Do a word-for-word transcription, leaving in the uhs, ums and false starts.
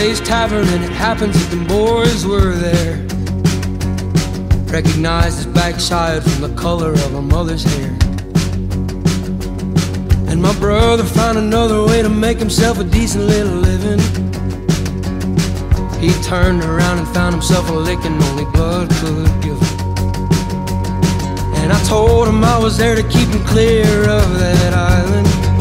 Jay's Tavern, and it happens that them boys were there. Recognized his backside from the color of her mother's hair. And my brother found another way to make himself a decent little living. He turned around and found himself a licking only blood could give him. And I told him I was there to keep him clear of that island.